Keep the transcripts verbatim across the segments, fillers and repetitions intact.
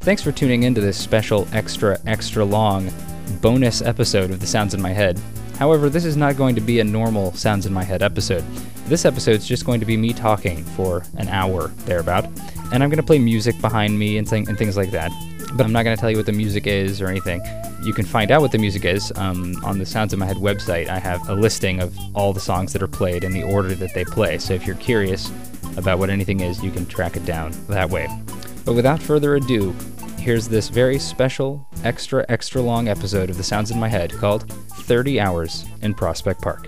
Thanks for tuning into this special extra, extra long bonus episode of The Sounds in My Head. However, this is not going to be a normal Sounds in My Head episode. This episode's just going to be me talking for an hour, thereabout, and I'm going to play music behind me and, th- and things like that. But I'm not going to tell you what the music is or anything. You can find out what the music is um, on the Sounds in My Head website. I have a listing of all the songs that are played in the order that they play, so if you're curious about what anything is, you can track it down that way. But without further ado, here's this very special, extra, extra long episode of The Sounds in My Head called thirty hours in Prospect Park.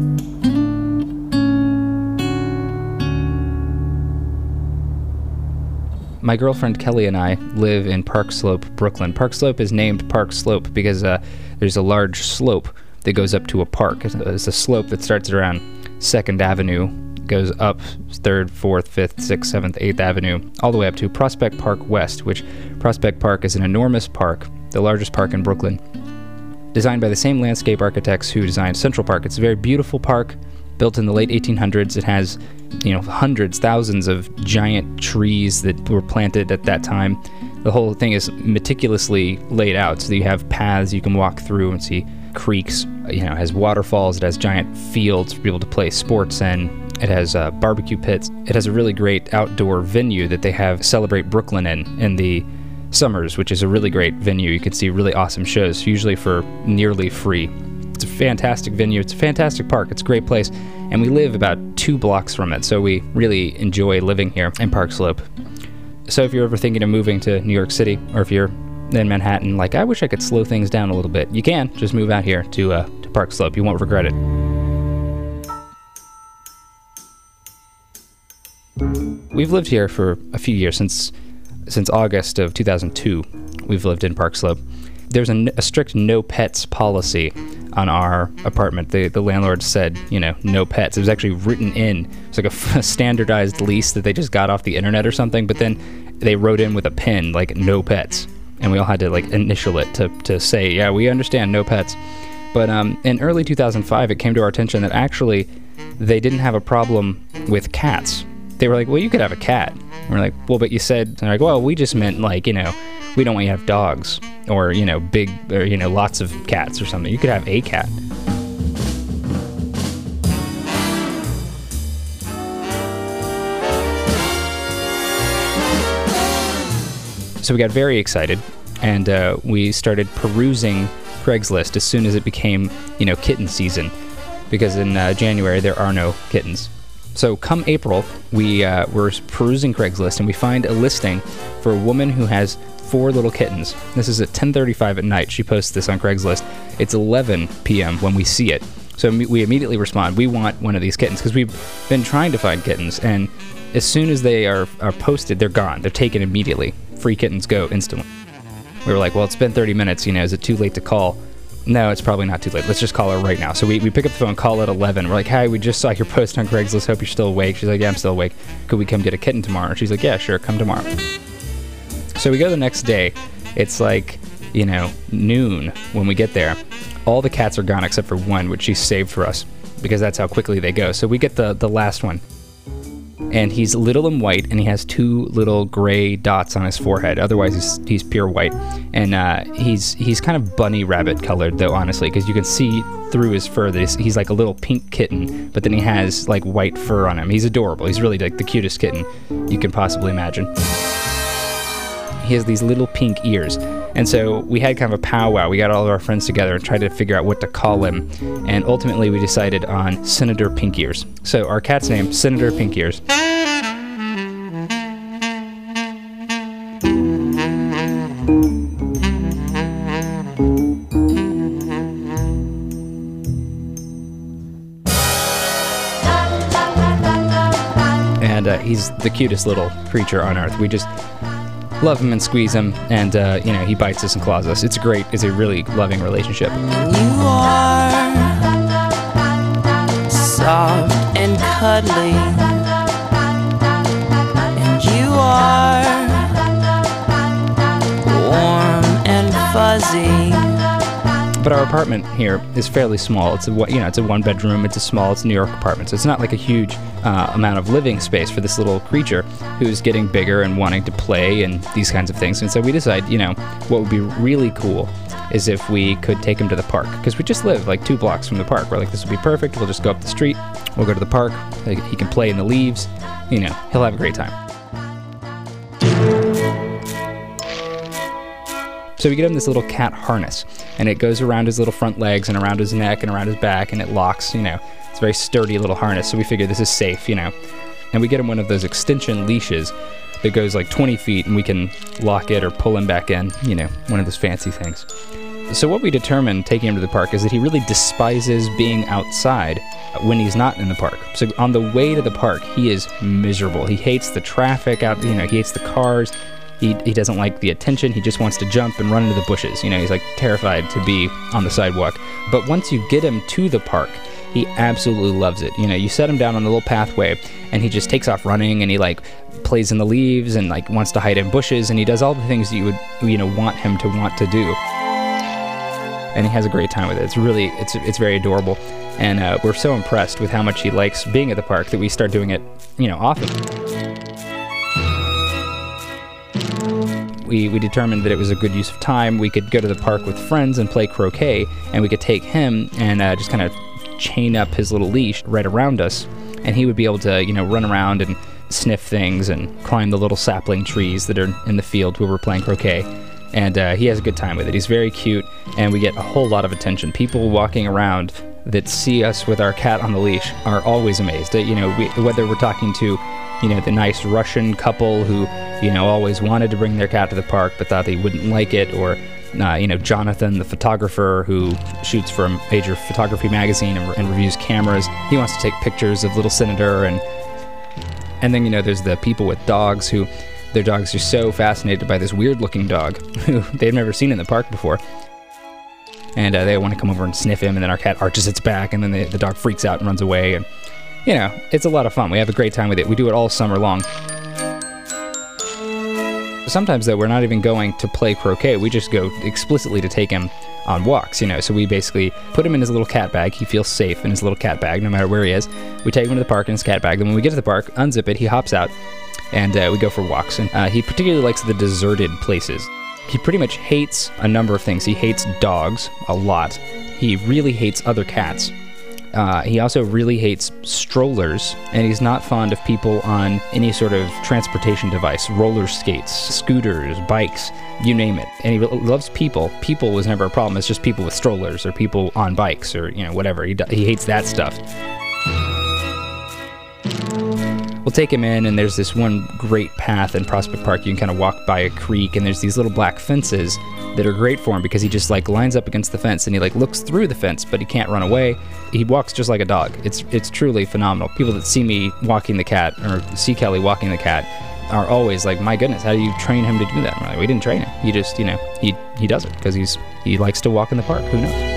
My girlfriend Kelly and I live in Park Slope, Brooklyn. Park Slope is named Park Slope because uh, there's a large slope that goes up to a park. It's a, it's a slope that starts around second Avenue, goes up third, fourth, fifth, sixth, seventh, eighth Avenue, all the way up to Prospect Park West, which Prospect Park is an enormous park, the largest park in Brooklyn, designed by the same landscape architects who designed Central Park. It's a very beautiful park, built in the late eighteen hundreds. It has, you know, hundreds, thousands of giant trees that were planted at that time. The whole thing is meticulously laid out, so that you have paths you can walk through and see creeks. You know, it has waterfalls, it has giant fields for people to play sports in. It has uh, barbecue pits. It has a really great outdoor venue that they have Celebrate Brooklyn in, in the summers, which is a really great venue. You can see really awesome shows, usually for nearly free. It's a fantastic venue. It's a fantastic park. It's a great place. And we live about two blocks from it, so we really enjoy living here in Park Slope. So if you're ever thinking of moving to New York City, or if you're in Manhattan, like, I wish I could slow things down a little bit, you can. Just move out here to, uh, to Park Slope. You won't regret it. We've lived here for a few years, since since August of two thousand two. We've lived in Park Slope. There's a, a strict no pets policy on our apartment. The the landlord said, you know, no pets. It was actually written in. It's like a, a standardized lease that they just got off the internet or something, but then they wrote in with a pen, like, no pets. And we all had to, like, initial it to, to say, yeah, we understand, no pets. But um, in early two thousand five, it came to our attention that actually they didn't have a problem with cats. They were like, well, you could have a cat. And we're like, well, but you said, and they're like, well, we just meant, like, you know, we don't want you to have dogs or, you know, big, or, you know, lots of cats or something. You could have a cat. So we got very excited, and uh, we started perusing Craigslist as soon as it became, you know, kitten season, because in uh, January there are no kittens. So come April, we uh, were perusing Craigslist, and we find a listing for a woman who has four little kittens. This is at ten thirty-five at night. She posts this on Craigslist. It's eleven p.m. when we see it. So we immediately respond, we want one of these kittens, because we've been trying to find kittens, and as soon as they are, are posted, they're gone. They're taken immediately. Free kittens go instantly. We were like, well, it's been thirty minutes, you know, is it too late to call? No, it's probably not too late. Let's just call her right now. So we, we pick up the phone, call at eleven. We're like, hi, we just saw your post on Craigslist. Hope you're still awake. She's like, yeah, I'm still awake. Could we come get a kitten tomorrow? She's like, yeah, sure, come tomorrow. So we go the next day. It's like, you know, noon when we get there. All the cats are gone except for one, which she saved for us, because that's how quickly they go. So we get the, the last one. And he's little and white, and he has two little gray dots on his forehead. Otherwise, he's he's pure white. And uh, he's he's kind of bunny rabbit colored, though, honestly, because you can see through his fur that he's, he's like a little pink kitten, but then he has like white fur on him. He's adorable. He's really like the cutest kitten you can possibly imagine. He has these little pink ears. And so we had kind of a powwow. We got all of our friends together and tried to figure out what to call him. And ultimately we decided on Senator Pink Ears. So our cat's name, Senator Pink Ears. And uh, he's the cutest little creature on earth. We just love him and squeeze him, and uh, you know, he bites us and claws us. It's great. It's a really loving relationship. You are soft and cuddly, and you are warm and fuzzy. But our apartment here is fairly small. It's a one- you know it's a one bedroom. It's a small. It's a New York apartment, so it's not like a huge uh, amount of living space for this little creature who's getting bigger and wanting to play and these kinds of things. And so we decide, you know, what would be really cool is if we could take him to the park, because we just live like two blocks from the park. We're like, this would be perfect. We'll just go up the street. We'll go to the park. Like, he can play in the leaves. You know, he'll have a great time. So we get him this little cat harness, and it goes around his little front legs and around his neck and around his back, and it locks, you know. It's a very sturdy little harness, so we figure this is safe, you know. And we get him one of those extension leashes that goes like twenty feet, and we can lock it or pull him back in, you know, one of those fancy things. So what we determined taking him to the park is that he really despises being outside when he's not in the park. So on the way to the park, he is miserable. He hates the traffic out, you know, he hates the cars. He, he doesn't like the attention. He just wants to jump and run into the bushes. You know, he's like terrified to be on the sidewalk. But once you get him to the park, he absolutely loves it. You know, you set him down on the little pathway and he just takes off running, and he like plays in the leaves and like wants to hide in bushes, and he does all the things that you would, you know, want him to want to do. And he has a great time with it. It's really, it's it's very adorable. And uh, we're so impressed with how much he likes being at the park that we start doing it, you know, often. We, we determined that it was a good use of time. We could go to the park with friends and play croquet, and we could take him and uh, just kind of chain up his little leash right around us, and he would be able to, you know, run around and sniff things and climb the little sapling trees that are in the field where we're playing croquet. And uh, he has a good time with it. He's very cute, and we get a whole lot of attention. People walking around that see us with our cat on the leash are always amazed. You know, we, whether we're talking to, you know, the nice Russian couple who, you know, always wanted to bring their cat to the park but thought they wouldn't like it, or, uh, you know, Jonathan, the photographer who shoots for a major photography magazine and, and reviews cameras. He wants to take pictures of little Senator, and and then, you know, there's the people with dogs who, their dogs are so fascinated by this weird-looking dog who they've never seen in the park before. And uh, they want to come over and sniff him, and then our cat arches its back, and then the, the dog freaks out and runs away. And, you know, it's a lot of fun. We have a great time with it. We do it all summer long. Sometimes, though, we're not even going to play croquet. We just go explicitly to take him on walks, you know. So we basically put him in his little cat bag. He feels safe in his little cat bag, no matter where he is. We take him to the park in his cat bag. Then when we get to the park, unzip it, he hops out, and uh, we go for walks. And uh, he particularly likes the deserted places. He pretty much hates a number of things. He hates dogs a lot. He really hates other cats. Uh, he also really hates strollers, and he's not fond of people on any sort of transportation device, roller skates, scooters, bikes, you name it. And he loves people. People was never a problem. It's just people with strollers or people on bikes or, you know, whatever. He, he hates that stuff. We'll take him in, and there's this one great path in Prospect Park. You can kind of walk by a creek, and there's these little black fences that are great for him because he just like lines up against the fence, and he like looks through the fence, but he can't run away. He walks just like a dog. It's it's truly phenomenal. People that see me walking the cat or see Kelly walking the cat are always like, my goodness, how do you train him to do that? And we're like, we didn't train him. He just, you know, he he does it because he's he likes to walk in the park. Who knows?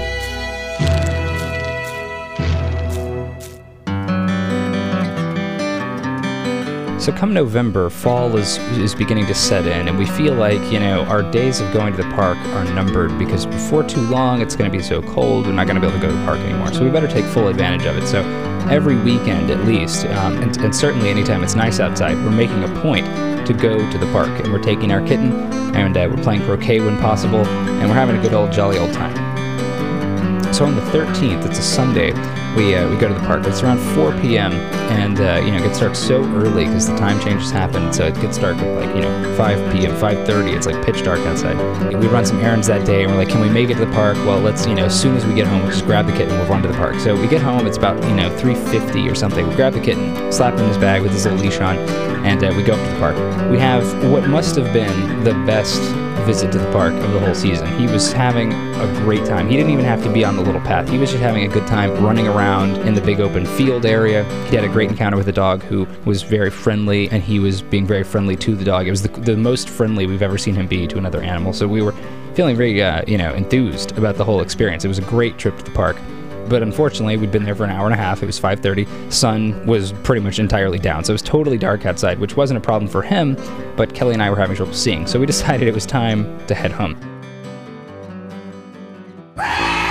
So come November, fall is is beginning to set in, and we feel like, you know, our days of going to the park are numbered because before too long it's going to be so cold we're not going to be able to go to the park anymore. So we better take full advantage of it. So every weekend at least, um, and, and certainly anytime it's nice outside, we're making a point to go to the park, and we're taking our kitten, and uh, we're playing croquet when possible, and we're having a good old jolly old time. So on the thirteenth, it's a Sunday, we uh, we go to the park. It's around four p.m. and uh, you know, it gets dark so early because the time changes happen. So it gets dark at like, you know, five p.m., five thirty. It's like pitch dark outside. We run some errands that day, and we're like, can we make it to the park? Well, let's, you know, as soon as we get home, we'll just grab the kitten and we'll run to the park. So we get home, it's about, you know, three fifty or something. We grab the kitten, slap him in his bag with his little leash on, and uh, we go up to the park. We have what must have been the best visit to the park of the whole season. He was having a great time. He didn't even have to be on the little path. He was just having a good time running around in the big open field area. He had a great encounter with a dog who was very friendly, and he was being very friendly to the dog. It was the, the most friendly we've ever seen him be to another animal. So we were feeling very, uh, you know, enthused about the whole experience. It was a great trip to the park. But unfortunately, we'd been there for an hour and a half. It was five thirty. Sun was pretty much entirely down, so it was totally dark outside, which wasn't a problem for him, but Kelly and I were having trouble seeing. So we decided it was time to head home.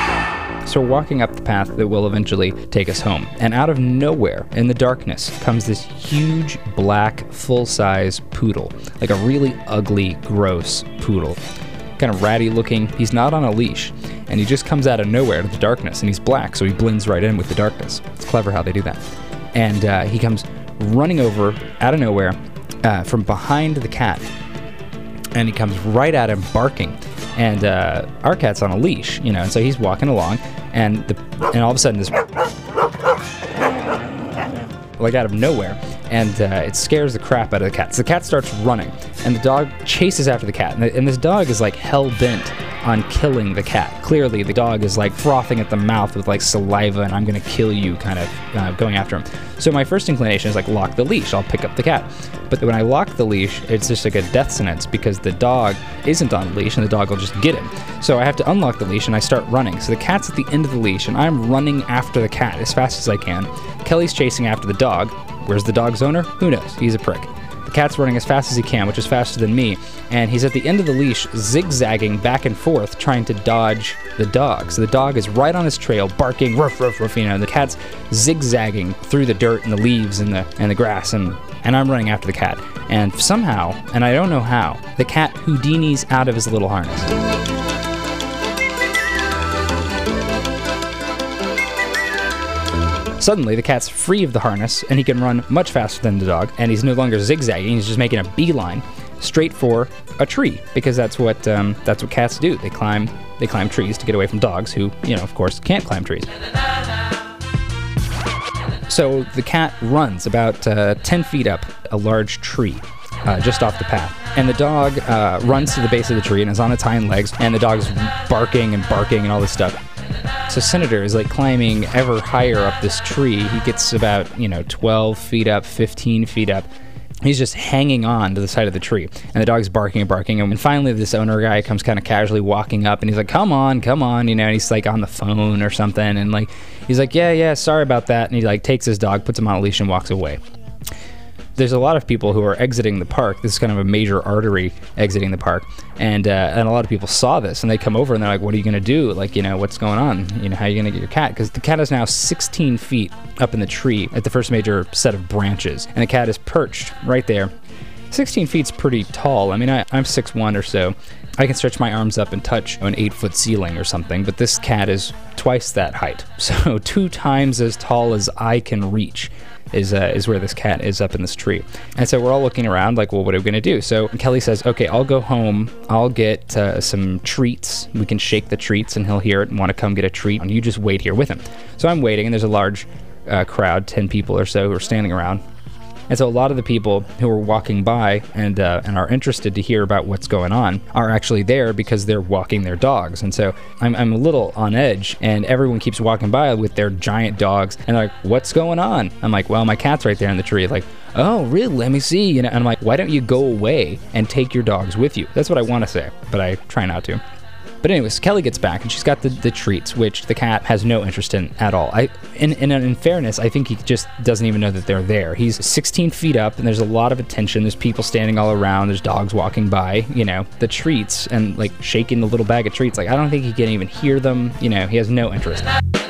So we're walking up the path that will eventually take us home. And out of nowhere, in the darkness, comes this huge, black, full-size poodle. Like a really ugly, gross poodle. Kind of ratty looking. He's not on a leash. And he just comes out of nowhere to the darkness. And he's black, so he blends right in with the darkness. It's clever how they do that. And uh, he comes running over out of nowhere uh, from behind the cat. And he comes right at him, barking. And uh, our cat's on a leash, you know, and so he's walking along, and the and all of a sudden this, like out of nowhere, and uh, it scares the crap out of the cat. So the cat starts running, and the dog chases after the cat, and, the, and this dog is like hell-bent on killing the cat. Clearly, the dog is like frothing at the mouth with like saliva, and I'm gonna kill you kind of uh, going after him. So my first inclination is like, lock the leash, I'll pick up the cat. But when I lock the leash, it's just like a death sentence because the dog isn't on the leash and the dog will just get him. So I have to unlock the leash and I start running. So the cat's at the end of the leash and I'm running after the cat as fast as I can. Kelly's chasing after the dog. Where's the dog's owner? Who knows? He's a prick. The cat's running as fast as he can, which is faster than me, and he's at the end of the leash, zigzagging back and forth, trying to dodge the dog. So the dog is right on his trail, barking, ruff, ruff, ruff, you know, and the cat's zigzagging through the dirt and the leaves and the and the grass, and, and I'm running after the cat. And somehow, and I don't know how, the cat Houdini's out of his little harness. Suddenly, the cat's free of the harness, and he can run much faster than the dog, and he's no longer zigzagging, he's just making a beeline straight for a tree, because that's what um, that's what cats do. They climb they climb trees to get away from dogs who, you know, of course, can't climb trees. So the cat runs about uh, ten feet up a large tree, uh, just off the path. And the dog uh, runs to the base of the tree and is on its hind legs, and the dog's barking and barking and all this stuff. So Senator is like climbing ever higher up this tree. He gets about, you know, twelve feet up, fifteen feet up. He's just hanging on to the side of the tree. And the dog's barking and barking. And finally this owner guy comes kind of casually walking up and he's like, come on, come on. You know, and he's like on the phone or something. And like, he's like, yeah, yeah, sorry about that. And he like takes his dog, puts him on a leash and walks away. There's a lot of people who are exiting the park. This is kind of a major artery exiting the park. And uh, and a lot of people saw this and they come over and they're like, what are you going to do? Like, you know, what's going on? You know, how are you going to get your cat? Because the cat is now sixteen feet up in the tree at the first major set of branches. And the cat is perched right there. sixteen feet's pretty tall. I mean, I, I'm six one or so. I can stretch my arms up and touch an eight foot ceiling or something, but this cat is twice that height. So two times as tall as I can reach is uh, is where this cat is up in this tree. And so we're all looking around like, well, what are we gonna do? So Kelly says, okay, I'll go home, I'll get uh, some treats. We can shake the treats and he'll hear it and wanna come get a treat, and you just wait here with him. So I'm waiting, and there's a large uh, crowd, ten people or so, who are standing around. And so a lot of the people who are walking by and uh, and are interested to hear about what's going on are actually there because they're walking their dogs. And so I'm, I'm a little on edge, and everyone keeps walking by with their giant dogs, and they're like, what's going on? I'm like, well, my cat's right there in the tree. Like, oh, really? Let me see. You know, and I'm like, why don't you go away and take your dogs with you? That's what I want to say, but I try not to. But anyways, Kelly gets back and she's got the, the treats, which the cat has no interest in at all. I, in, in, in fairness, I think he just doesn't even know that they're there. He's sixteen feet up and there's a lot of attention. There's people standing all around. There's dogs walking by, you know, the treats and like shaking the little bag of treats. Like, I don't think he can even hear them. You know, he has no interest.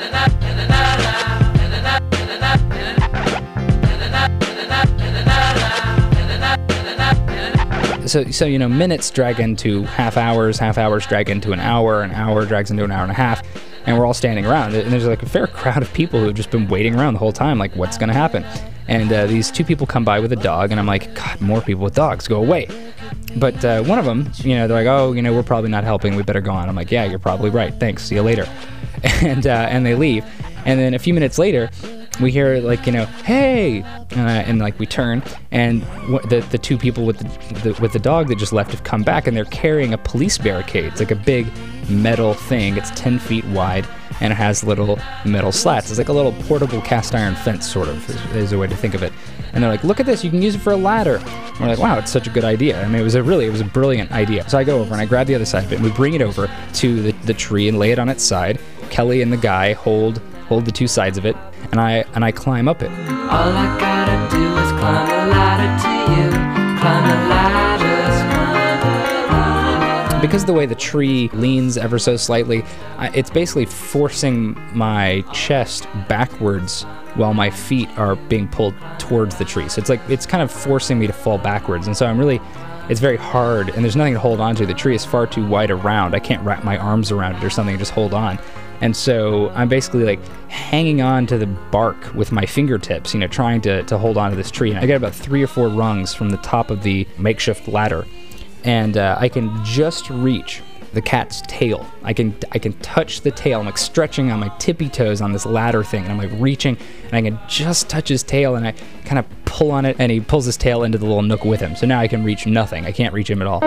So, so, you know, minutes drag into half hours, half hours drag into an hour, an hour drags into an hour and a half, and we're all standing around. And there's like a fair crowd of people who have just been waiting around the whole time, like, what's going to happen? And uh, these two people come by with a dog, and I'm like, God, more people with dogs, go away. But uh, one of them, you know, they're like, oh, you know, we're probably not helping, we better go on. I'm like, yeah, you're probably right, thanks, see you later. And, uh, and they leave. And then a few minutes later, we hear like, you know, hey, uh, and like we turn, and w- the the two people with the, the with the dog that just left have come back, and they're carrying a police barricade. It's like a big metal thing. It's ten feet wide, and it has little metal slats. It's like a little portable cast iron fence, sort of, is, is a way to think of it. And they're like, look at this, you can use it for a ladder. And we're like, wow, it's such a good idea. I mean, it was a really, it was a brilliant idea. So I go over and I grab the other side of it, and we bring it over to the, the tree and lay it on its side. Kelly and the guy hold hold the two sides of it, and I and I climb up it. All I gotta do is climb a ladder to you. Climb a ladder, climb a ladder. Because of the way the tree leans ever so slightly, I, it's basically forcing my chest backwards while my feet are being pulled towards the tree. So it's like, it's kind of forcing me to fall backwards. And so I'm really, it's very hard, and there's nothing to hold on to. The tree is far too wide around. I can't wrap my arms around it or something and just hold on. And so I'm basically like hanging on to the bark with my fingertips, you know, trying to, to hold on to this tree. And I get about three or four rungs from the top of the makeshift ladder, and uh, I can just reach the cat's tail. I can I can touch the tail. I'm like stretching on my tippy toes on this ladder thing, and I'm like reaching, and I can just touch his tail, and I kind of pull on it, and he pulls his tail into the little nook with him. So now I can reach nothing. I can't reach him at all.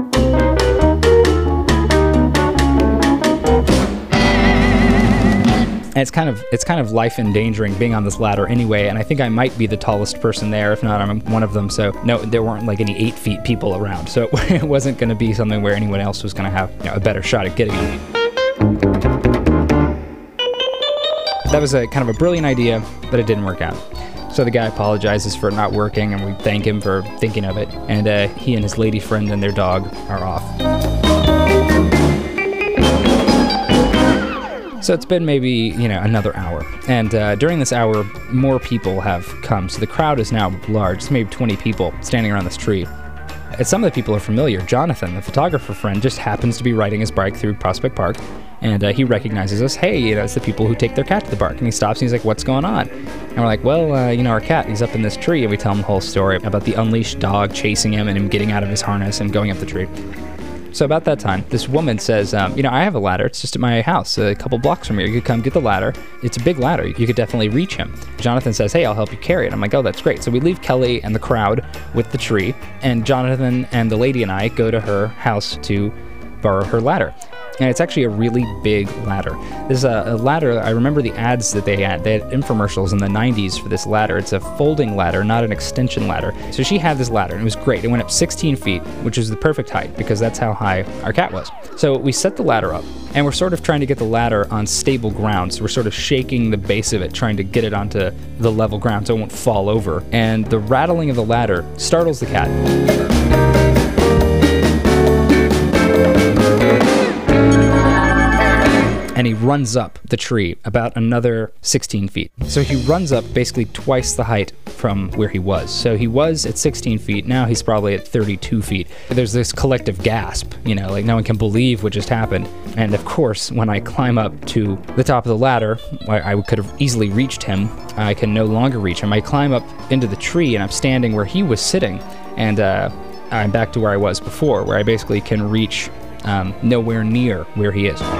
And it's kind of it's kind of life endangering being on this ladder anyway, and I think I might be the tallest person there. If not, I'm one of them. So no, there weren't like any eight feet people around, so it wasn't going to be something where anyone else was going to have, you know, a better shot at getting him. That was a kind of a brilliant idea, but it didn't work out. So the guy apologizes for it not working, and we thank him for thinking of it. And uh, he and his lady friend and their dog are off. So it's been maybe, you know, another hour. And uh, during this hour, more people have come. So the crowd is now large. It's maybe twenty people standing around this tree. And some of the people are familiar. Jonathan, the photographer friend, just happens to be riding his bike through Prospect Park. And uh, he recognizes us. Hey, you know, it's the people who take their cat to the park. And he stops and he's like, what's going on? And we're like, well, uh, you know, our cat, he's up in this tree. And we tell him the whole story about the unleashed dog chasing him and him getting out of his harness and going up the tree. So about that time, this woman says, um, you know, I have a ladder. It's just at my house, a couple blocks from here. You could come get the ladder. It's a big ladder. You could definitely reach him. Jonathan says, hey, I'll help you carry it. I'm like, oh, that's great. So we leave Kelly and the crowd with the tree, and Jonathan and the lady and I go to her house to borrow her ladder. And it's actually a really big ladder. This is a, a ladder, I remember the ads that they had. They had infomercials in the nineties for this ladder. It's a folding ladder, not an extension ladder. So she had this ladder, and it was great. It went up sixteen feet, which is the perfect height, because that's how high our cat was. So we set the ladder up, and we're sort of trying to get the ladder on stable ground. So we're sort of shaking the base of it, trying to get it onto the level ground so it won't fall over. And the rattling of the ladder startles the cat. And he runs up the tree about another sixteen feet. So he runs up basically twice the height from where he was. So he was at sixteen feet, now he's probably at thirty-two feet. There's this collective gasp, you know, like no one can believe what just happened. And of course, when I climb up to the top of the ladder, where I could have easily reached him, I can no longer reach him. I climb up into the tree, and I'm standing where he was sitting, and uh, I'm back to where I was before, where I basically can reach um, nowhere near where he is.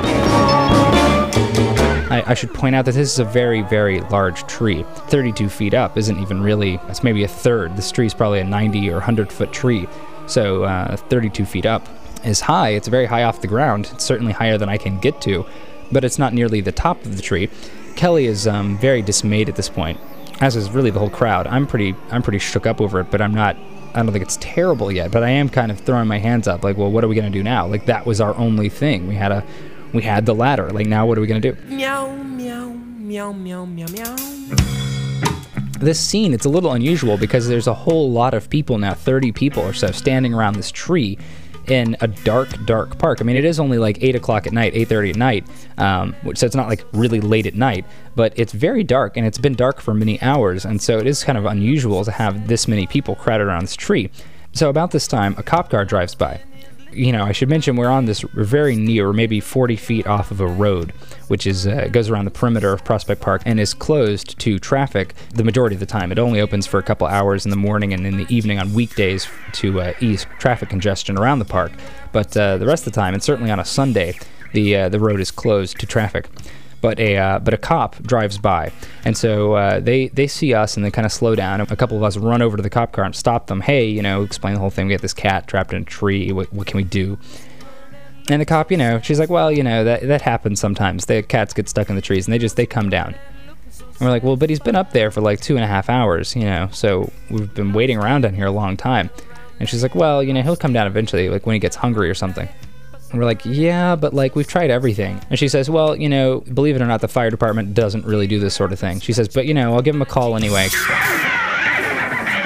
I, I should point out that this is a very, very large tree. thirty-two feet up isn't even really, it's maybe a third. This tree is probably a ninety or one hundred foot tree. So uh, thirty-two feet up is high. It's very high off the ground. It's certainly higher than I can get to, but it's not nearly the top of the tree. Kelly is um, very dismayed at this point, as is really the whole crowd. I'm pretty, I'm pretty shook up over it, but I'm not, I don't think it's terrible yet, but I am kind of throwing my hands up like, well, what are we going to do now? Like, that was our only thing. We had a, we had the ladder. Like, now what are we going to do? Meow, meow, meow, meow, meow, meow. This scene, it's a little unusual because there's a whole lot of people now, thirty people or so, standing around this tree in a dark, dark park. I mean, it is only like eight o'clock at night, eight thirty at night, um, so it's not like really late at night, but it's very dark, and it's been dark for many hours, and so it is kind of unusual to have this many people crowded around this tree. So about this time, a cop car drives by. You know, I should mention we're on this, we're very near, maybe forty feet off of a road, which is uh, goes around the perimeter of Prospect Park and is closed to traffic the majority of the time. It only opens for a couple hours in the morning and in the evening on weekdays to uh, ease traffic congestion around the park. But uh, the rest of the time, and certainly on a Sunday, the uh, the road is closed to traffic. But a uh, but a cop drives by, and so uh, they they see us and they kind of slow down. A couple of us run over to the cop car and stop them. Hey, you know, explain the whole thing. We got this cat trapped in a tree. What what can we do? And the cop, you know, she's like, well, you know, that that happens sometimes. The cats get stuck in the trees and they just they come down. And we're like, well, but he's been up there for like two and a half hours, you know, so we've been waiting around down here a long time. And she's like, well, you know, he'll come down eventually, like when he gets hungry or something. And we're like, yeah, but like we've tried everything. And she says, well, you know, believe it or not, the fire department doesn't really do this sort of thing. She says, but you know, I'll give him a call anyway.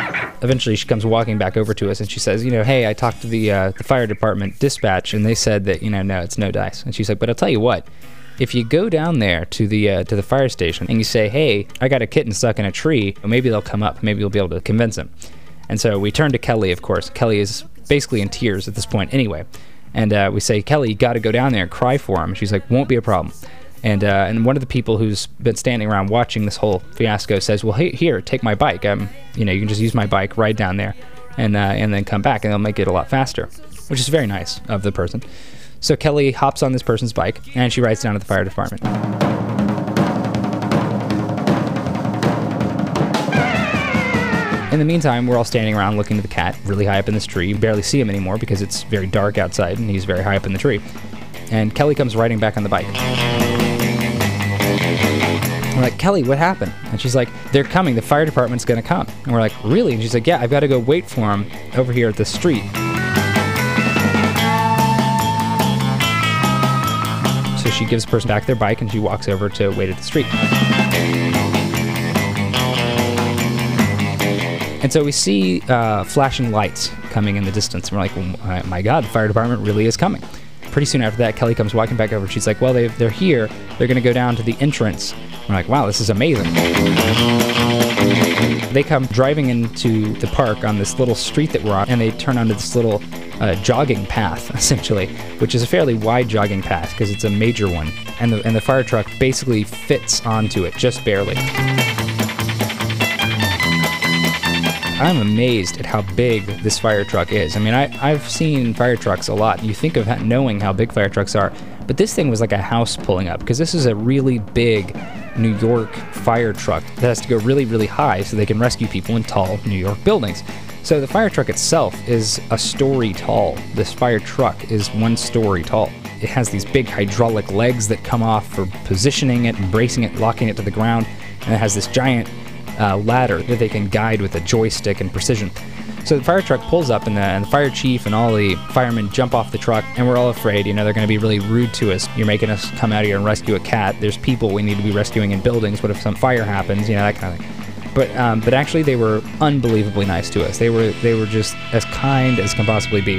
eventually she comes walking back over to us and she says, you know, hey, I talked to the uh, the fire department dispatch and they said that, you know, no, it's no dice. And she's like, but I'll tell you what, if you go down there to the uh, to the fire station and you say, hey, I got a kitten stuck in a tree, maybe they'll come up. Maybe you'll be able to convince them. And so we turn to Kelly, of course. Kelly is basically in tears at this point anyway. And uh, we say, Kelly, you got to go down there and cry for him. She's like, won't be a problem. And uh, and one of the people who's been standing around watching this whole fiasco says, well, hey, here, take my bike. Um, you know, you can just use my bike, ride down there, and uh, and then come back, and they'll make it a lot faster, which is very nice of the person. So Kelly hops on this person's bike, and she rides down to the fire department. In the meantime, we're all standing around looking at the cat really high up in this tree. You barely see him anymore because it's very dark outside, and he's very high up in the tree. And Kelly comes riding back on the bike. We're like, Kelly, what happened? And she's like, they're coming. The fire department's going to come. And we're like, really? And she's like, yeah, I've got to go wait for them over here at the street. So she gives the person back their bike and she walks over to wait at the street. And so we see uh, flashing lights coming in the distance. And we're like, oh my God, the fire department really is coming. Pretty soon after that, Kelly comes walking back over. She's like, well, they've, they're here. They're going to go down to the entrance. We're like, wow, this is amazing. They come driving into the park on this little street that we're on, and they turn onto this little uh, jogging path, essentially, which is a fairly wide jogging path because it's a major one. And the, and the fire truck basically fits onto it, just barely. I'm amazed at how big this fire truck is. I mean, I, I've seen fire trucks a lot. You think of knowing how big fire trucks are, but this thing was like a house pulling up because this is a really big New York fire truck that has to go really, really high so they can rescue people in tall New York buildings. So the fire truck itself is a story tall. This fire truck is one story tall. It has these big hydraulic legs that come off for positioning it and bracing it, locking it to the ground, and it has this giant Uh, ladder that they can guide with a joystick and precision. So the fire truck pulls up and the, and the fire chief and all the firemen jump off the truck, and we're all afraid, you know, they're going to be really rude to us. You're making us come out here and rescue a cat. There's people we need to be rescuing in buildings. What if some fire happens? You know, that kind of thing. But um, but actually they were unbelievably nice to us. They were they were just as kind as can possibly be.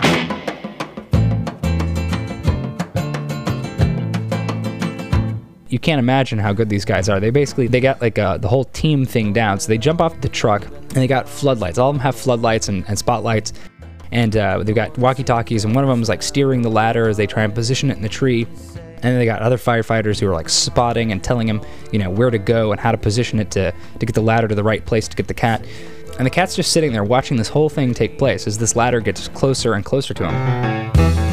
You can't imagine how good these guys are. They basically, they got like uh, the whole team thing down. So they jump off the truck and they got floodlights. All of them have floodlights and, and spotlights. And uh, they've got walkie-talkies, and one of them is like steering the ladder as they try and position it in the tree. And then they got other firefighters who are like spotting and telling them, you know, where to go and how to position it to, to get the ladder to the right place to get the cat. And the cat's just sitting there watching this whole thing take place as this ladder gets closer and closer to him.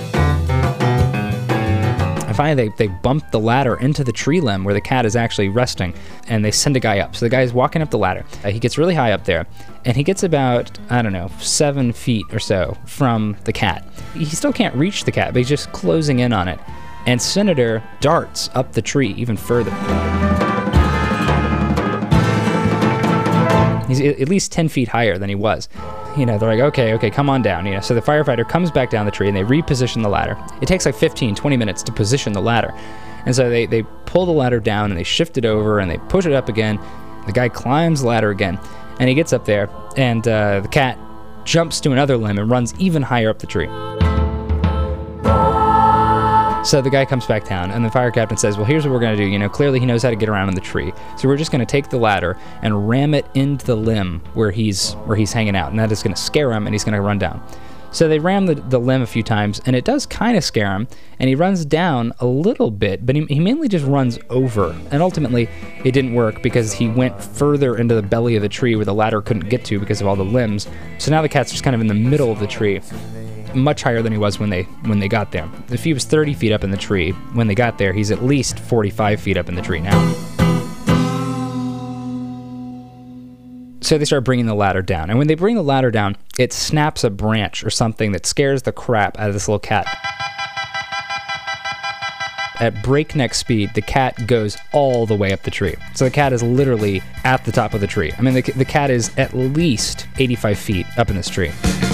And finally, they, they bump the ladder into the tree limb where the cat is actually resting, and they send a guy up. So the guy's walking up the ladder. Uh, he gets really high up there, and he gets about, I don't know, seven feet or so from the cat. He still can't reach the cat, but he's just closing in on it. And Senator darts up the tree even further. He's at least ten feet higher than he was. You know, they're like, okay, okay, come on down. You know, so the firefighter comes back down the tree and they reposition the ladder. It takes like fifteen, twenty minutes to position the ladder. And so they, they pull the ladder down and they shift it over and they push it up again. The guy climbs the ladder again and he gets up there, and uh, the cat jumps to another limb and runs even higher up the tree. So the guy comes back down, and the fire captain says, well, here's what we're going to do. You know, clearly he knows how to get around in the tree. So we're just going to take the ladder and ram it into the limb where he's where he's hanging out, and that is going to scare him, and he's going to run down. So they ram the, the limb a few times, and it does kind of scare him, and he runs down a little bit, but he, he mainly just runs over. And ultimately, it didn't work because he went further into the belly of the tree where the ladder couldn't get to because of all the limbs. So now the cat's just kind of in the middle of the tree, much higher than he was when they when they got there. If he was thirty feet up in the tree when they got there, he's at least forty-five feet up in the tree now. So they start bringing the ladder down, and when they bring the ladder down, it snaps a branch or something that scares the crap out of this little cat. At breakneck speed, the cat goes all the way up the tree. So the cat is literally at the top of the tree. I mean, the, the cat is at least eighty-five feet up in this tree.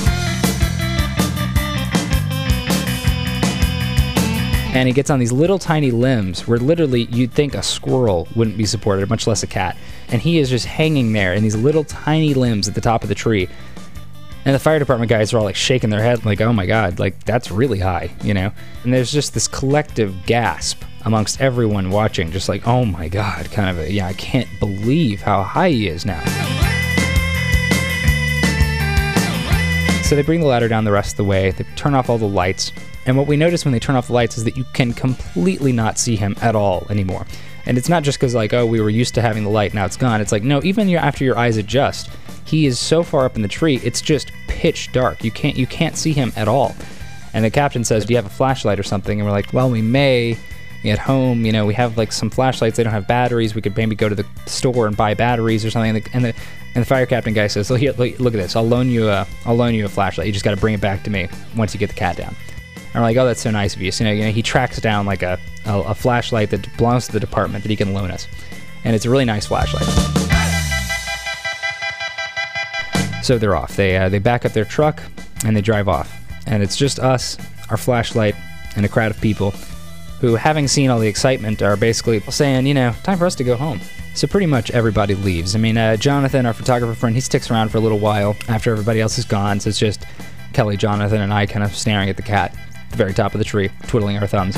And he gets on these little tiny limbs where literally you'd think a squirrel wouldn't be supported, much less a cat. and he is just hanging there in these little tiny limbs at the top of the tree. And the fire department guys are all like shaking their head like, oh my God, like that's really high, you know? And there's just this collective gasp amongst everyone watching, just like, oh my God, kind of a, yeah, I can't believe how high he is now. So they bring the ladder down the rest of the way, they turn off all the lights, and what we notice when they turn off the lights is that you can completely not see him at all anymore. And it's not just because like, oh, we were used to having the light, now it's gone. It's like, no, even after your eyes adjust, he is so far up in the tree, it's just pitch dark. You can't you can't see him at all. And the captain says, do you have a flashlight or something? And we're like, well, we may. At home, you know, we have like some flashlights. They don't have batteries. We could maybe go to the store and buy batteries or something. And the and the, and the fire captain guy says, look, look, look at this. I'll loan you a I'll loan you a flashlight. You just got to bring it back to me once you get the cat down. And we're like, oh, that's so nice of you. So you know, you know he tracks down like a, a a flashlight that belongs to the department that he can loan us, and it's a really nice flashlight. So they're off. They uh, they back up their truck and they drive off, and it's just us, our flashlight, and a crowd of people who, having seen all the excitement, are basically saying, you know, time for us to go home. So pretty much everybody leaves. I mean, uh, Jonathan, our photographer friend, he sticks around for a little while after everybody else is gone, so it's just Kelly, Jonathan, and I kind of staring at the cat at the very top of the tree, twiddling our thumbs.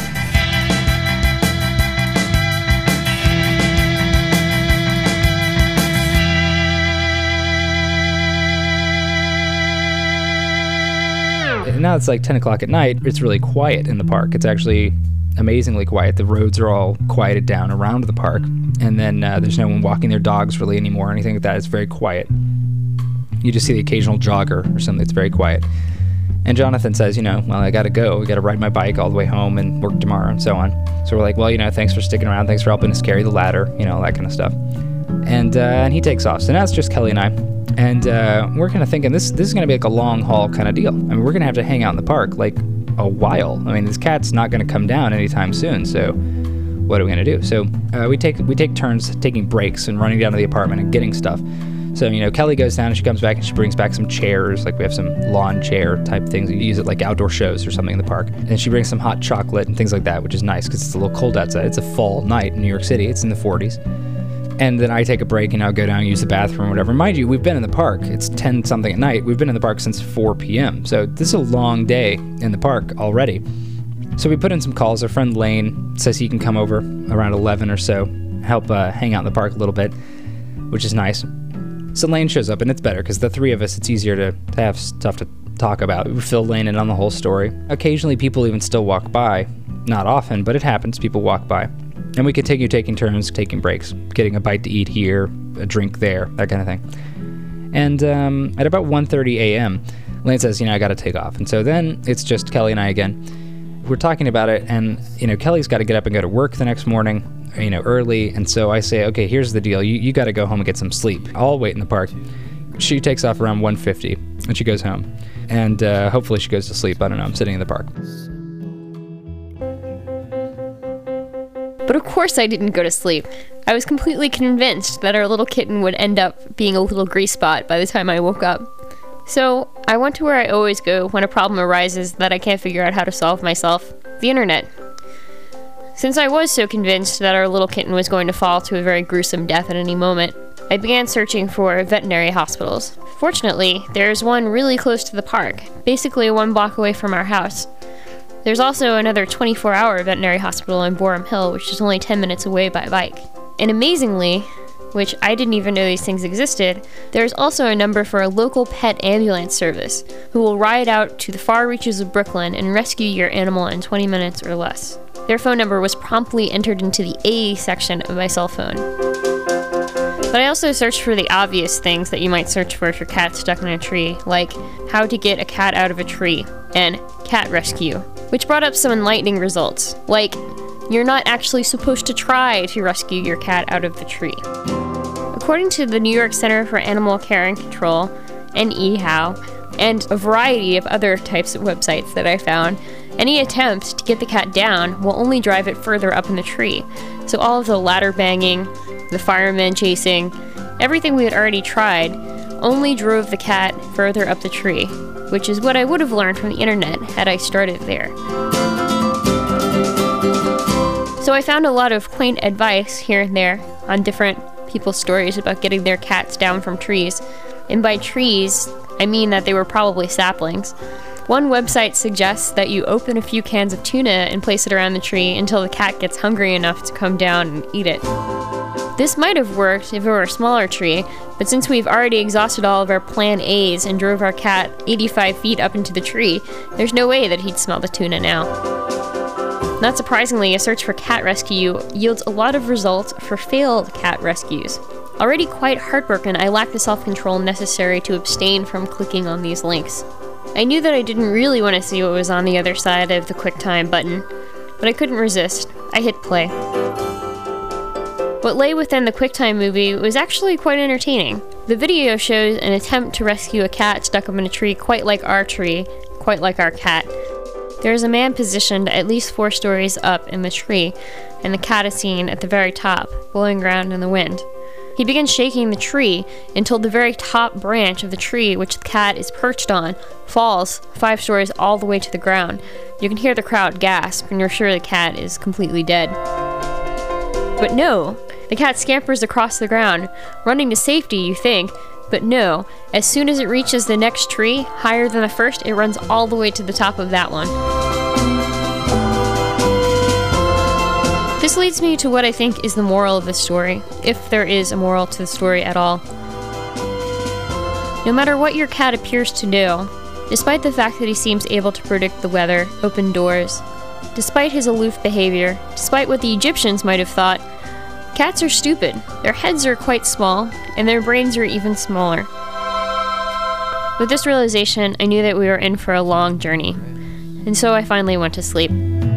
And now it's like ten o'clock at night. It's really quiet in the park. It's actually amazingly quiet. The roads are all quieted down around the park, and then uh, there's no one walking their dogs really anymore or anything like that. It's very quiet. You just see the occasional jogger or something that's very quiet. And Jonathan says, you know, well, I gotta go. I gotta ride my bike all the way home and work tomorrow and so on. So we're like, well, you know, thanks for sticking around. Thanks for helping us carry the ladder, you know, all that kind of stuff. And uh, and he takes off. So now it's just Kelly and I. And uh, we're kind of thinking this this is going to be like a long haul kind of deal. I mean, we're going to have to hang out in the park like a while. I mean, this cat's not going to come down anytime soon. So what are we going to do? So uh, we take we take turns taking breaks and running down to the apartment and getting stuff. So, you know, Kelly goes down and she comes back and she brings back some chairs. Like we have some lawn chair type things. You use it like outdoor shows or something in the park. And she brings some hot chocolate and things like that, which is nice because it's a little cold outside. It's a fall night in New York City. It's in the forties. And then I take a break and I'll go down and use the bathroom or whatever. Mind you, we've been in the park. It's ten something at night. We've been in the park since four p.m. So this is a long day in the park already. So we put in some calls. Our friend Lane says he can come over around eleven or so, help uh, hang out in the park a little bit, which is nice. So Lane shows up, and it's better because the three of us, it's easier to, to have stuff to talk about. We fill Lane in on the whole story. Occasionally people even still walk by. Not often, but it happens. People walk by. And we continue taking turns, taking breaks, getting a bite to eat here, a drink there, that kind of thing. And um, at about one thirty a.m., Lane says, you know, I got to take off. And so then it's just Kelly and I again. We're talking about it, and, you know, Kelly's got to get up and go to work the next morning, you know, early. And so I say, okay, here's the deal. You, you got to go home and get some sleep. I'll wait in the park. She takes off around one fifty, and she goes home. And uh, hopefully she goes to sleep. I don't know. I'm sitting in the park. But of course I didn't go to sleep. I was completely convinced that our little kitten would end up being a little grease spot by the time I woke up. So I went to where I always go when a problem arises that I can't figure out how to solve myself, the internet. Since I was so convinced that our little kitten was going to fall to a very gruesome death at any moment, I began searching for veterinary hospitals. Fortunately, there's one really close to the park, basically one block away from our house. There's also another twenty-four hour veterinary hospital in Boerum Hill, which is only ten minutes away by bike. And amazingly, which I didn't even know these things existed, there's also a number for a local pet ambulance service, who will ride out to the far reaches of Brooklyn and rescue your animal in twenty minutes or less. Their phone number was promptly entered into the A section of my cell phone. But I also searched for the obvious things that you might search for if your cat's stuck in a tree, like how to get a cat out of a tree, and cat rescue, which brought up some enlightening results, like you're not actually supposed to try to rescue your cat out of the tree. According to the New York Center for Animal Care and Control, N E H O W, and a variety of other types of websites that I found, any attempt to get the cat down will only drive it further up in the tree. So all of the ladder banging, the firemen chasing, everything we had already tried only drove the cat further up the tree, which is what I would have learned from the internet had I started there. So I found a lot of quaint advice here and there on different people's stories about getting their cats down from trees. And by trees, I mean that they were probably saplings. One website suggests that you open a few cans of tuna and place it around the tree until the cat gets hungry enough to come down and eat it. This might have worked if it were a smaller tree, but since we've already exhausted all of our plan A's and drove our cat eighty-five feet up into the tree, there's no way that he'd smell the tuna now. Not surprisingly, a search for cat rescue yields a lot of results for failed cat rescues. Already quite heartbroken, I lacked the self-control necessary to abstain from clicking on these links. I knew that I didn't really want to see what was on the other side of the QuickTime button, but I couldn't resist. I hit play. What lay within the QuickTime movie was actually quite entertaining. The video shows an attempt to rescue a cat stuck up in a tree quite like our tree, quite like our cat. There is a man positioned at least four stories up in the tree, and the cat is seen at the very top, blowing around in the wind. He begins shaking the tree until the very top branch of the tree which the cat is perched on falls five stories all the way to the ground. You can hear the crowd gasp, and you're sure the cat is completely dead. But no, the cat scampers across the ground, running to safety, you think, but no, as soon as it reaches the next tree, higher than the first, it runs all the way to the top of that one. This leads me to what I think is the moral of the story, if there is a moral to the story at all. No matter what your cat appears to do, despite the fact that he seems able to predict the weather, open doors, despite his aloof behavior, despite what the Egyptians might have thought, cats are stupid. Their heads are quite small, and their brains are even smaller. With this realization, I knew that we were in for a long journey, and so I finally went to sleep.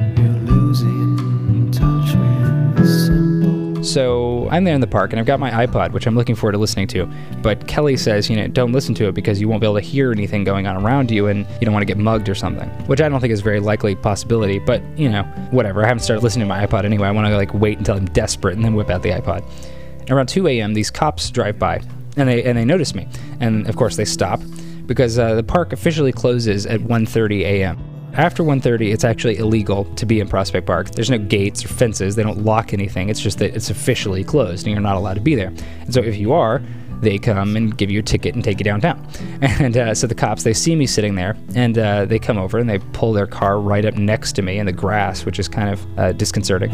So I'm there in the park, and I've got my iPod, which I'm looking forward to listening to. But Kelly says, you know, don't listen to it because you won't be able to hear anything going on around you, and you don't want to get mugged or something. Which I don't think is a very likely possibility, but, you know, whatever. I haven't started listening to my iPod anyway. I want to, like, wait until I'm desperate and then whip out the iPod. Around two a.m., these cops drive by, and they and they notice me. And, of course, they stop because uh, the park officially closes at one thirty a.m. After one thirty, it's actually illegal to be in Prospect Park. There's no gates or fences. They don't lock anything. It's just that it's officially closed, and you're not allowed to be there. And so if you are, they come and give you a ticket and take you downtown. And uh, so the cops, they see me sitting there, and uh, they come over, and they pull their car right up next to me in the grass, which is kind of uh, disconcerting.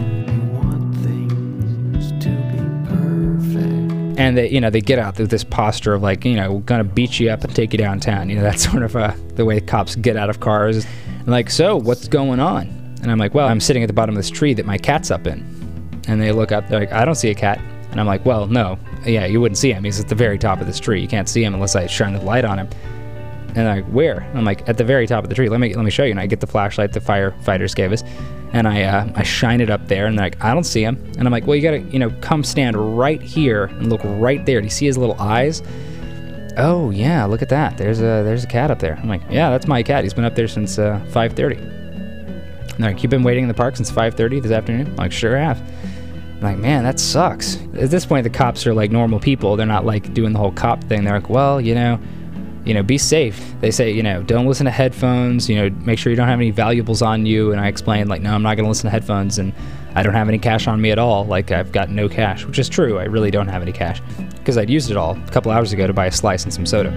And they, you know, they get out with this posture of like, you know, we're gonna beat you up and take you downtown. You know, that's sort of uh, the way cops get out of cars. And like, so what's going on? And I'm like, well, I'm sitting at the bottom of this tree that my cat's up in. And they look up, they're like, I don't see a cat. And I'm like, well, no, yeah, you wouldn't see him. He's at the very top of this tree. You can't see him unless I shine the light on him. And they're like, where? I'm like, at the very top of the tree. Let me let me show you. And I get the flashlight the firefighters gave us, and I uh, I shine it up there. And they're like, I don't see him. And I'm like, well, you gotta, you know, come stand right here and look right there. Do you see his little eyes? Oh yeah, look at that. There's a there's a cat up there. I'm like, yeah, that's my cat. He's been up there since uh, five thirty. And they're like, you've been waiting in the park since five thirty this afternoon? I'm like, sure have. I'm like, man, that sucks. At this point, the cops are like normal people. They're not like doing the whole cop thing. They're like, well, you know, you know, be safe. They say, you know, don't listen to headphones. You know, make sure you don't have any valuables on you. And I explained, like, no, I'm not going to listen to headphones, and I don't have any cash on me at all. Like, I've got no cash, which is true. I really don't have any cash because I'd used it all a couple hours ago to buy a slice and some soda.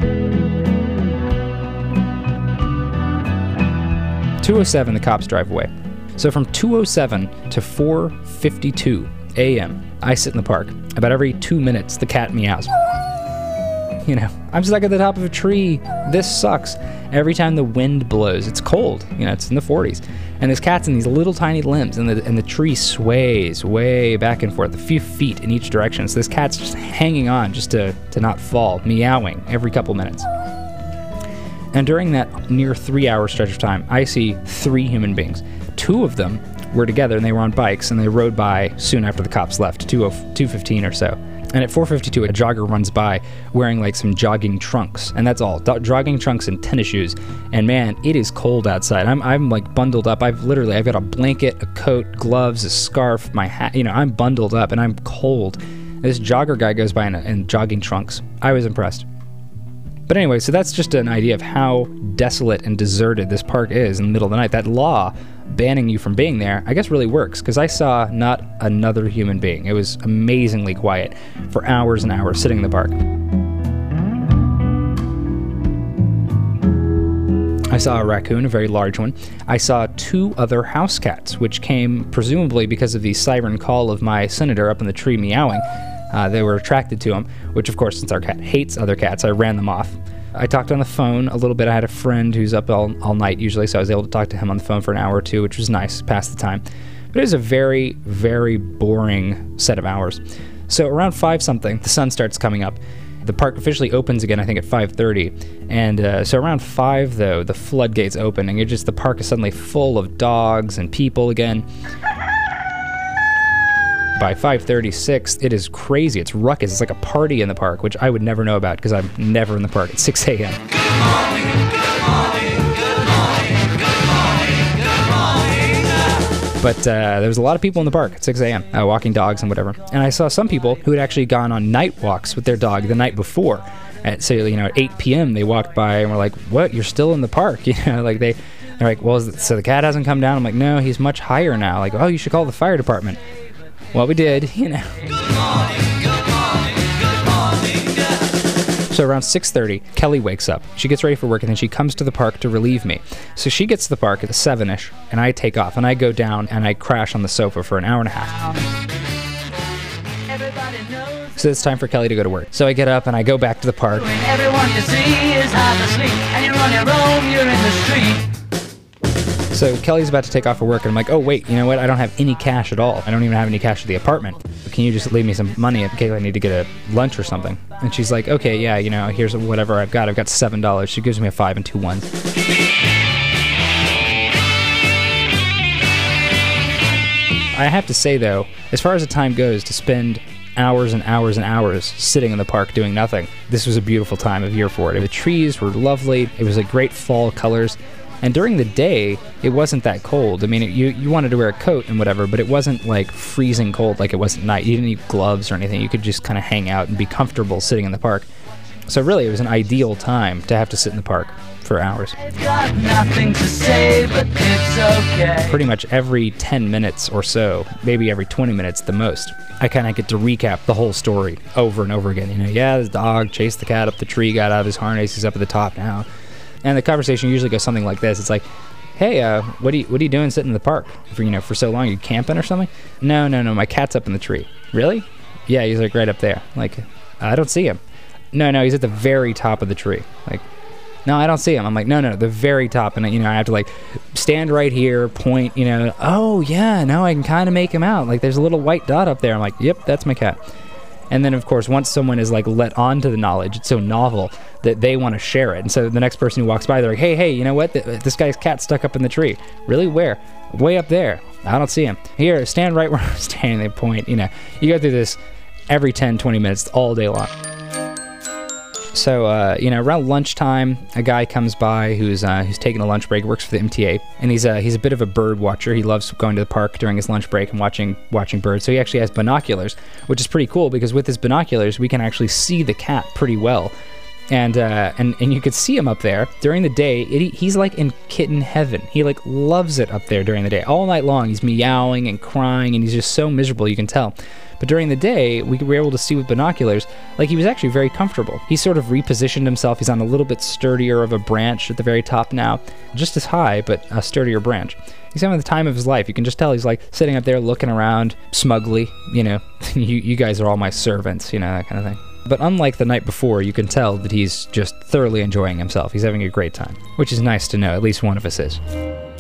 two oh seven, the cops drive away. So from two oh seven to four fifty-two a.m., I sit in the park. About every two minutes, the cat meows. You know, I'm stuck at the top of a tree. This sucks. Every time the wind blows, it's cold. You know, it's in the forties. And this cat's in these little tiny limbs, and the and the tree sways way back and forth, a few feet in each direction. So this cat's just hanging on just to, to not fall, meowing every couple minutes. And during that near three-hour stretch of time, I see three human beings. Two of them were together, and they were on bikes, and they rode by soon after the cops left, two fifteen or so. And at four fifty-two, a jogger runs by wearing like some jogging trunks, and that's all. Do- jogging trunks and tennis shoes. And man, it is cold outside. I'm I'm like bundled up. I've literally I've got a blanket, a coat, gloves, a scarf, my hat. You know, I'm bundled up and I'm cold. This jogger guy goes by in, in jogging trunks. I was impressed. But anyway, so that's just an idea of how desolate and deserted this park is in the middle of the night. That law banning you from being there, I guess, really works, because I saw not another human being. It was amazingly quiet for hours and hours sitting in the park. I saw a raccoon, a very large one. I saw two other house cats, which came presumably because of the siren call of my senator up in the tree meowing. Uh, they were attracted to him, which of course, since our cat hates other cats, I ran them off. I talked on the phone a little bit. I had a friend who's up all, all night usually, so I was able to talk to him on the phone for an hour or two, which was nice, pass the time. But it was a very, very boring set of hours. So around five something, the sun starts coming up. The park officially opens again, I think, at five thirty. And uh, so around five, though, the floodgates open, and you're just, the park is suddenly full of dogs and people again. By five thirty-six, it is crazy. It's ruckus. It's like a party in the park, which I would never know about because I'm never in the park at six a.m. Good morning, good morning, good morning, good morning, good morning. But uh, there was a lot of people in the park at six a.m. Uh, walking dogs and whatever. And I saw some people who had actually gone on night walks with their dog the night before. At, say, you know, at eight p.m. they walked by and were like, "What? You're still in the park?" You know, like they, they're like, "Well, is it, so the cat hasn't come down?" I'm like, "No, he's much higher now." Like, "Oh, you should call the fire department." Well, we did, you know. Good morning, good morning, good morning, yeah. So around six thirty, Kelly wakes up. She gets ready for work, and then she comes to the park to relieve me. So she gets to the park at seven-ish, and I take off, and I go down, and I crash on the sofa for an hour and a half. Everybody knows So it's time for Kelly to go to work. So I get up, and I go back to the park. when everyone you see is half asleep, and you're on your own, you're in the street. So Kelly's about to take off for work, and I'm like, oh, wait, you know what? I don't have any cash at all. I don't even have any cash at the apartment. Can you just leave me some money in case I need to get a lunch or something? And she's like, okay, yeah, you know, here's whatever I've got. I've got seven dollars. She gives me a five and two ones. I have to say, though, as far as the time goes, to spend hours and hours and hours sitting in the park doing nothing, this was a beautiful time of year for it. The trees were lovely. It was like great fall colors. And during the day, it wasn't that cold. I mean, it, you you wanted to wear a coat and whatever, but it wasn't like freezing cold like it was at night. You didn't need gloves or anything. You could just kind of hang out and be comfortable sitting in the park. So really, it was an ideal time to have to sit in the park for hours. Got nothing to say, but it's okay. Pretty much every ten minutes or so, maybe every twenty minutes the most, I kind of get to recap the whole story over and over again. You know, yeah, the dog chased the cat up the tree, got out of his harness, he's up at the top now. And the conversation usually goes something like this. It's like, hey, uh, what are you, what are you doing sitting in the park for, you know, for so long? Are you camping or something? No, no, no, my cat's up in the tree. Really? Yeah, he's like right up there. Like, I don't see him. No, no, he's at the very top of the tree. Like, no, I don't see him. I'm like, no, no, the very top. And, you know, I have to, like, stand right here, point, you know, oh, yeah, no, I can kind of make him out. Like, there's a little white dot up there. I'm like, yep, that's my cat. And then, of course, once someone is, like, let on to the knowledge, it's so novel that they want to share it. And so the next person who walks by, they're like, hey, hey, you know what? This guy's cat's stuck up in the tree. Really? Where? Way up there. I don't see him. Here, stand right where I'm standing. They point, you know. You go through this every ten, twenty minutes all day long. So, uh, you know, around lunchtime, a guy comes by who's uh, who's taking a lunch break, works for the M T A, and he's uh, he's a bit of a bird watcher. He loves going to the park during his lunch break and watching watching birds. So he actually has binoculars, which is pretty cool because with his binoculars, we can actually see the cat pretty well. And uh, and and you could see him up there during the day. It, he's like in kitten heaven. He like loves it up there during the day. All night long, he's meowing and crying, and he's just so miserable, you can tell. But during the day, we were able to see with binoculars, like he was actually very comfortable. He sort of repositioned himself. He's on a little bit sturdier of a branch at the very top now. Just as high, but a sturdier branch. He's having the time of his life. You can just tell he's like sitting up there looking around smugly, you know, you, you guys are all my servants, you know, that kind of thing. But unlike the night before, you can tell that he's just thoroughly enjoying himself. He's having a great time, which is nice to know. At least one of us is.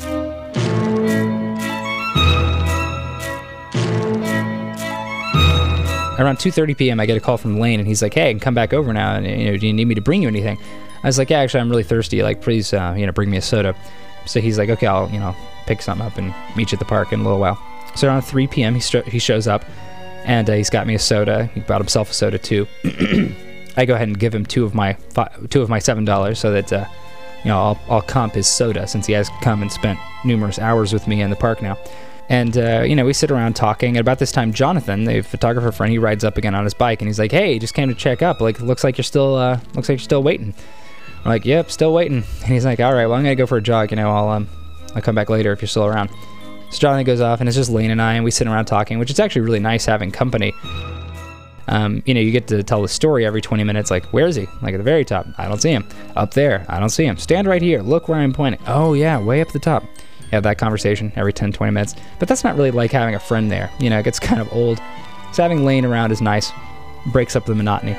Around two thirty p.m., I get a call from Lane, and he's like, hey, I can come back over now, and, you know, do you need me to bring you anything? I was like, yeah, actually, I'm really thirsty. Like, please, uh, you know, bring me a soda. So he's like, okay, I'll, you know, pick something up and meet you at the park in a little while. So around three p.m., he, st- he shows up, and uh, he's got me a soda. He bought himself a soda, too. I go ahead and give him two of my fi- two of my seven dollars so that, uh, you know, I'll, I'll comp his soda since he has come and spent numerous hours with me in the park now. And, uh, you know, we sit around talking. And about this time, Jonathan, the photographer friend, he rides up again on his bike. And he's like, hey, just came to check up. Like, looks like you're still, uh, looks like you're still waiting. I'm like, yep, still waiting. And he's like, all right, well, I'm going to go for a jog. You know, I'll, um, I'll come back later if you're still around. So Jonathan goes off, and it's just Lane and I, and we sit around talking, which is actually really nice having company. Um, you know, you get to tell the story every twenty minutes, like, where is he? Like, at the very top. I don't see him. Up there. I don't see him. Stand right here. Look where I'm pointing. Oh, yeah, way up the top. You have that conversation every ten, twenty minutes. But that's not really like having a friend there. You know, it gets kind of old. So having Lane around is nice. Breaks up the monotony.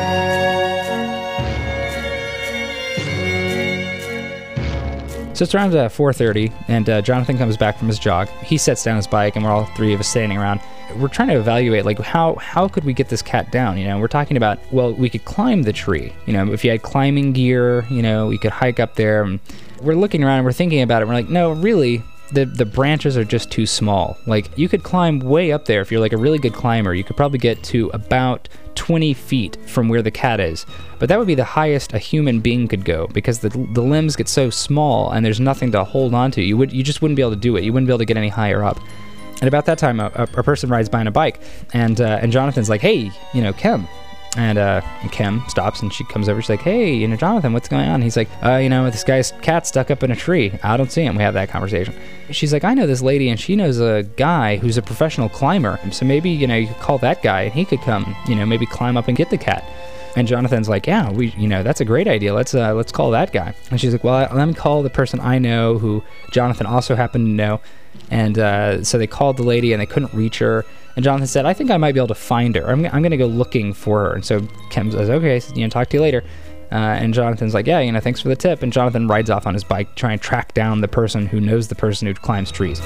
So it's around uh, four thirty, and uh, Jonathan comes back from his jog. He sets down his bike, and we're all three of us standing around. We're trying to evaluate, like, how how could we get this cat down? You know, we're talking about, well, we could climb the tree. You know, if you had climbing gear, you know, we could hike up there. And we're looking around, and we're thinking about it. And we're like, no, really, the the branches are just too small. Like, you could climb way up there if you're like a really good climber. You could probably get to about twenty feet from where the cat is, but that would be the highest a human being could go, because the the limbs get so small and there's nothing to hold on to. You would you just wouldn't be able to do it. You wouldn't be able to get any higher up. And about that time, a, a, a person rides by on a bike, and uh, and Jonathan's like, hey, you know, Kim. And, uh, and Kim stops, and she comes over. She's like, hey, you know, Jonathan, what's going on? He's like, uh, you know, this guy's cat stuck up in a tree. I don't see him. We have that conversation. She's like, I know this lady, and she knows a guy who's a professional climber. So maybe, you know, you could call that guy, and he could come, you know, maybe climb up and get the cat. And Jonathan's like, yeah, we, you know, that's a great idea. Let's, uh, let's call that guy. And she's like, well, let me call the person I know who Jonathan also happened to know. And uh, so they called the lady, and they couldn't reach her. And Jonathan said, I think I might be able to find her. I'm, I'm going to go looking for her. And so Kim says, okay, you know, talk to you later. Uh, and Jonathan's like, yeah, you know, thanks for the tip. And Jonathan rides off on his bike, trying to track down the person who knows the person who climbs trees.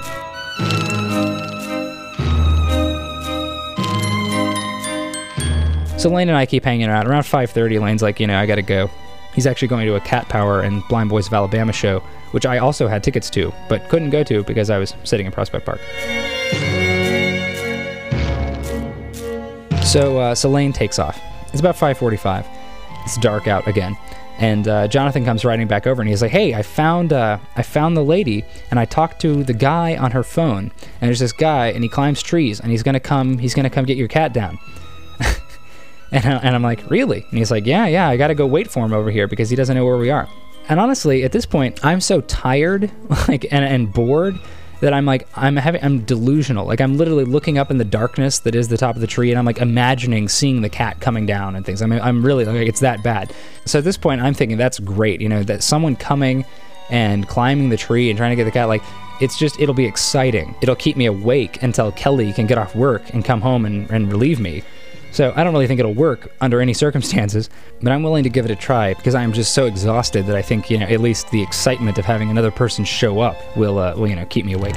So Lane and I keep hanging out. Around five thirty, Lane's like, you know, I got to go. He's actually going to a Cat Power and Blind Boys of Alabama show, which I also had tickets to, but couldn't go to because I was sitting in Prospect Park. So, uh, so Lane takes off. It's about five forty-five. It's dark out again. And uh, Jonathan comes riding back over, and he's like, hey, I found uh, I found the lady, and I talked to the guy on her phone. And there's this guy, and he climbs trees, and he's going to come He's gonna come get your cat down. and, I, and I'm like, really? And he's like, yeah, yeah, I got to go wait for him over here because he doesn't know where we are. And honestly, at this point, I'm so tired like and, and bored that I'm like, I'm having, I'm delusional. Like, I'm literally looking up in the darkness that is the top of the tree, and I'm like imagining seeing the cat coming down and things. I mean, I'm really, like, it's that bad. So at this point, I'm thinking that's great, you know, that someone coming and climbing the tree and trying to get the cat, like, it's just, it'll be exciting. It'll keep me awake until Kelly can get off work and come home and, and relieve me. So I don't really think it'll work under any circumstances, but I'm willing to give it a try because I'm just so exhausted that I think, you know, at least the excitement of having another person show up will, uh, will you know, keep me awake.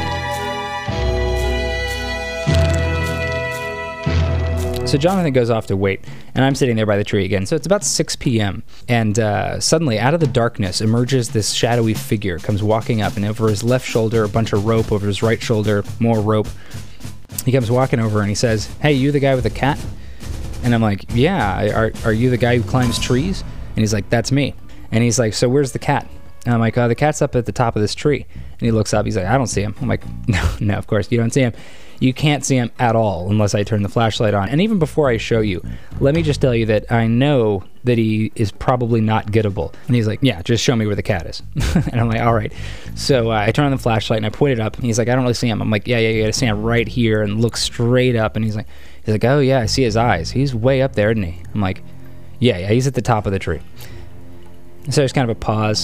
So Jonathan goes off to wait, and I'm sitting there by the tree again. So it's about six p.m., and uh, suddenly out of the darkness emerges this shadowy figure, comes walking up, and over his left shoulder, a bunch of rope, over his right shoulder, more rope. He comes walking over and he says, hey, you the guy with the cat? And I'm like, yeah, are, are you the guy who climbs trees? And he's like, that's me. And he's like, so where's the cat? And I'm like, oh, the cat's up at the top of this tree. And he looks up, he's like, I don't see him. I'm like, no, no, of course you don't see him. You can't see him at all unless I turn the flashlight on. And even before I show you, let me just tell you that I know that he is probably not gettable. And he's like, yeah, just show me where the cat is. And I'm like, all right. So uh, I turn on the flashlight and I point it up. And he's like, I don't really see him. I'm like, yeah, yeah, you gotta stand right here and look straight up. And he's like, he's like, oh yeah, I see his eyes. He's way up there, isn't he? I'm like, yeah, yeah, he's at the top of the tree. So there's kind of a pause.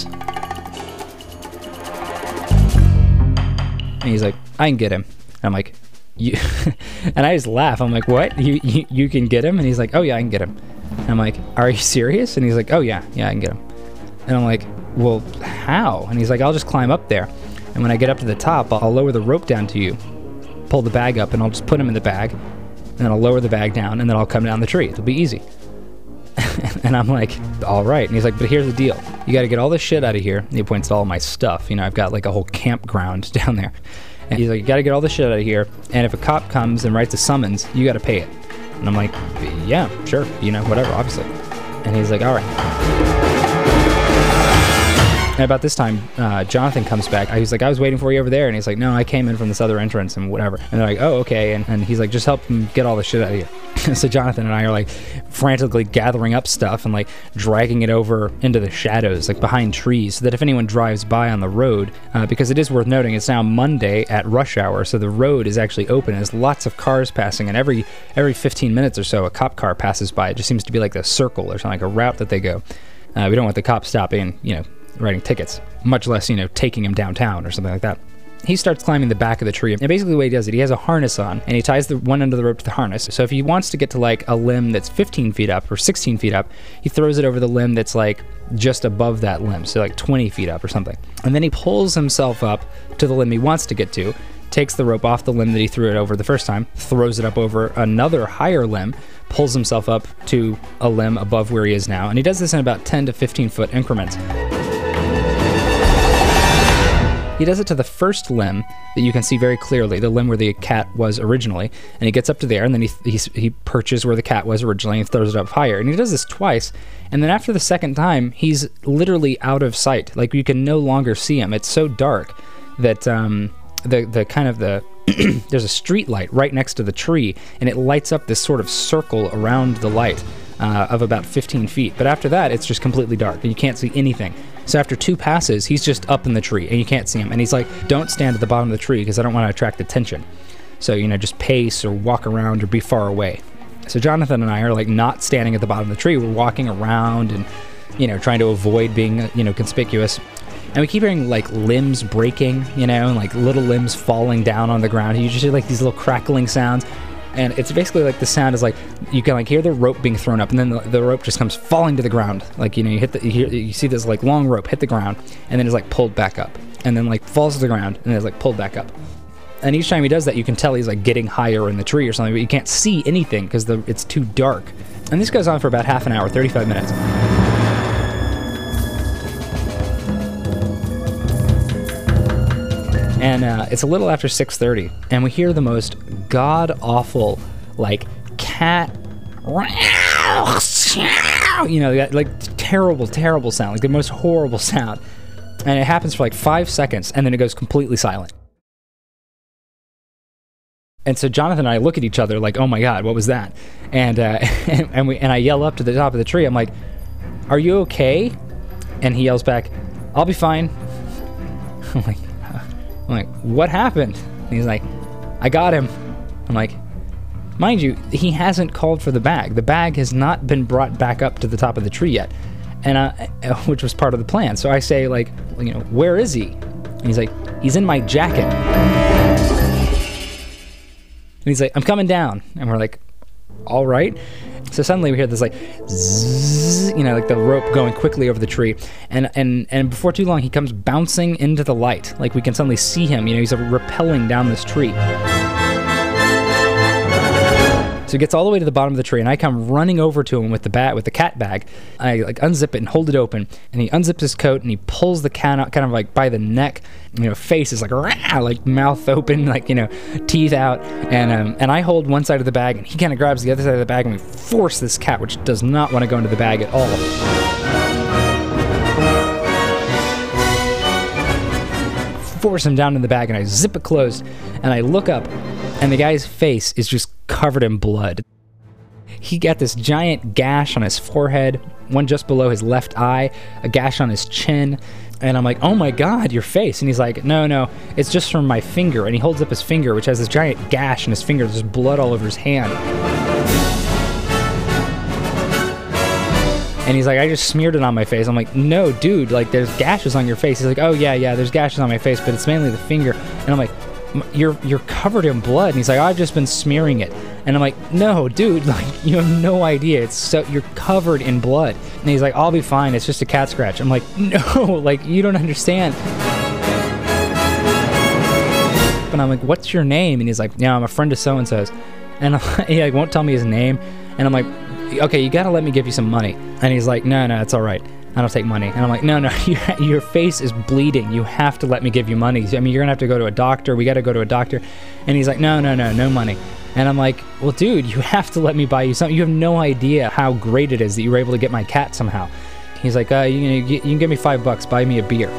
And he's like, I can get him. And I'm like, you, and I just laugh. I'm like, what? You, you you can get him? And he's like, oh yeah, I can get him. And I'm like, are you serious? And he's like, oh yeah, yeah, I can get him. And I'm like, well, how? And he's like, I'll just climb up there. And when I get up to the top, I'll lower the rope down to you, pull the bag up, and I'll just put him in the bag. And then I'll lower the bag down, and then I'll come down the tree. It'll be easy. And I'm like, all right. And he's like, but here's the deal. You got to get all this shit out of here. And he points to all my stuff. You know, I've got like a whole campground down there. And he's like, you got to get all this shit out of here. And if a cop comes and writes a summons, you got to pay it. And I'm like, yeah, sure. You know, whatever, obviously. And he's like, all right. And about this time, uh, Jonathan comes back. He's like, I was waiting for you over there. And he's like, no, I came in from this other entrance and whatever. And they're like, oh, okay. And, and he's like, just help him get all the shit out of here. So Jonathan and I are like frantically gathering up stuff and like dragging it over into the shadows, like behind trees, so that if anyone drives by on the road, uh, because it is worth noting, it's now Monday at rush hour. So the road is actually open. There's lots of cars passing. And every every fifteen minutes or so, a cop car passes by. It just seems to be like a circle or something, like a route that they go. Uh, we don't want the cops stopping, you know, writing tickets, much less, you know, taking him downtown or something like that. He starts climbing the back of the tree, and basically the way he does it, he has a harness on, and he ties the one end of the rope to the harness. So if he wants to get to like a limb that's fifteen feet up or sixteen feet up, he throws it over the limb that's like just above that limb, so like twenty feet up or something. And then he pulls himself up to the limb he wants to get to, takes the rope off the limb that he threw it over the first time, throws it up over another higher limb, pulls himself up to a limb above where he is now, and he does this in about ten to fifteen foot increments. He does it to the first limb that you can see very clearly, the limb where the cat was originally, and he gets up to there, and then he he, he perches where the cat was originally and throws it up higher. And he does this twice, and then after the second time, he's literally out of sight. Like, you can no longer see him. It's so dark that um, the the kind of the there's a street light right next to the tree, and it lights up this sort of circle around the light uh, of about fifteen feet. But after that, it's just completely dark, and you can't see anything. So after two passes, he's just up in the tree, and you can't see him. And he's like, don't stand at the bottom of the tree, because I don't want to attract attention. So, you know, just pace or walk around or be far away. So Jonathan and I are, like, not standing at the bottom of the tree. We're walking around and, you know, trying to avoid being, you know, conspicuous. And we keep hearing, like, limbs breaking, you know, and, like, little limbs falling down on the ground. You just hear, like, these little crackling sounds. And it's basically like the sound is like, you can like hear the rope being thrown up, and then the, the rope just comes falling to the ground. Like, you know, you hit the, you, hear, you see this like long rope hit the ground, and then it's like pulled back up, and then like falls to the ground, and then it's like pulled back up. And each time he does that, you can tell he's like getting higher in the tree or something, but you can't see anything because the it's too dark. And this goes on for about half an hour, thirty-five minutes. And uh, it's a little after six thirty, and we hear the most god-awful, like, cat, you know, that, like, terrible, terrible sound, like the most horrible sound. And it happens for like five seconds, and then it goes completely silent. And so Jonathan and I look at each other like, oh my God, what was that? And, uh, and, and, we, and I yell up to the top of the tree, I'm like, are you okay? And he yells back, I'll be fine. I'm like, I'm like, what happened? And he's like, I got him. I'm like, mind you, he hasn't called for the bag. The bag has not been brought back up to the top of the tree yet, and uh, which was part of the plan. So I say, like, you know, where is he? And he's like, he's in my jacket. And he's like, I'm coming down. And we're like, all right. So suddenly we hear this like, zzz, you know, like the rope going quickly over the tree, and and and before too long he comes bouncing into the light. Like, we can suddenly see him. You know, he's rappelling down this tree. So he gets all the way to the bottom of the tree, and I come running over to him with the bat, with the cat bag. I like unzip it and hold it open, and he unzips his coat and he pulls the cat out, kind of like by the neck. You know, face is like rah, like mouth open, like, you know, teeth out, and um, and I hold one side of the bag, and he kind of grabs the other side of the bag, and we force this cat, which does not want to go into the bag at all. Force him down in the bag, and I zip it closed, and I look up, and the guy's face is just covered in blood. He got this giant gash on his forehead, one just below his left eye, a gash on his chin, and I'm like, oh my God, your face. And he's like, no, no, it's just from my finger. And he holds up his finger, which has this giant gash in his finger. There's blood all over his hand. And he's like, I just smeared it on my face. I'm like, no, dude, like, there's gashes on your face. He's like, oh, yeah, yeah, there's gashes on my face, but it's mainly the finger. And I'm like, you're you're covered in blood. And he's like, oh, I've just been smearing it. And I'm like, no, dude, like, you have no idea. It's so, you're covered in blood. And he's like, I'll be fine. It's just a cat scratch. I'm like, no, like, you don't understand. And I'm like, what's your name? And he's like, yeah, I'm a friend of so-and-so's. And he like won't tell me his name. And I'm like, okay, you gotta let me give you some money. And he's like, no, no, it's all right. I don't take money. And I'm like, no, no, your, your face is bleeding. You have to let me give you money. I mean, you're gonna have to go to a doctor. We gotta go to a doctor. And he's like, no, no, no, no money. And I'm like, well, dude, you have to let me buy you something. You have no idea how great it is that you were able to get my cat somehow. He's He's like, uh, you, you, you can give me five bucks, buy me a beer.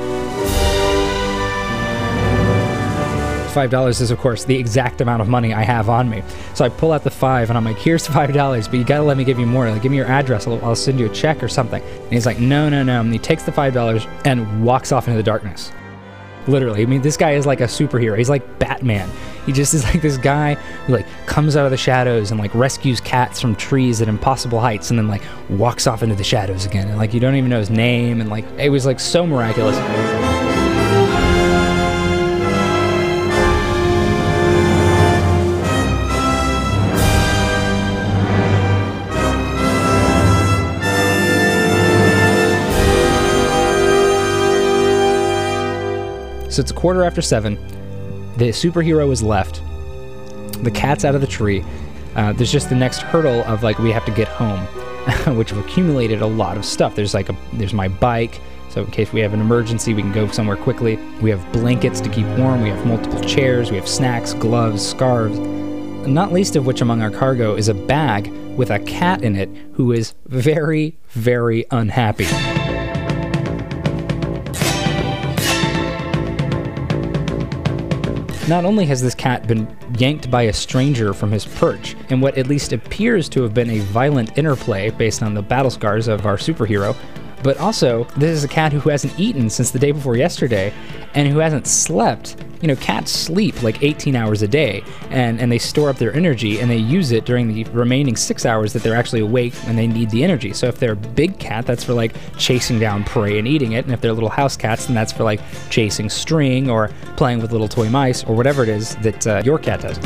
Five dollars is, of course, the exact amount of money I have on me. So I pull out the five, and I'm like, here's five dollars, but you gotta let me give you more. Like, give me your address, I'll, I'll send you a check or something. And he's like, no, no, no. And he takes the five dollars and walks off into the darkness. Literally. I mean, this guy is like a superhero. He's like Batman. He just is like this guy who like comes out of the shadows and like rescues cats from trees at impossible heights and then like walks off into the shadows again. And like you don't even know his name, and like it was like so miraculous. So it's a quarter after seven. The superhero is left. The cat's out of the tree. Uh, there's just the next hurdle of like we have to get home, which have accumulated a lot of stuff. There's like a there's my bike, so in case we have an emergency, we can go somewhere quickly. We have blankets to keep warm. We have multiple chairs. We have snacks, gloves, scarves. Not least of which among our cargo is a bag with a cat in it who is very, very unhappy. Not only has this cat been yanked by a stranger from his perch in what at least appears to have been a violent interplay based on the battle scars of our superhero, but also this is a cat who hasn't eaten since the day before yesterday and who hasn't slept. You know, cats sleep like eighteen hours a day, and, and they store up their energy, and they use it during the remaining six hours that they're actually awake and they need the energy. So if they're a big cat, that's for like chasing down prey and eating it, and if they're little house cats, then that's for like chasing string or playing with little toy mice or whatever it is that uh, your cat does.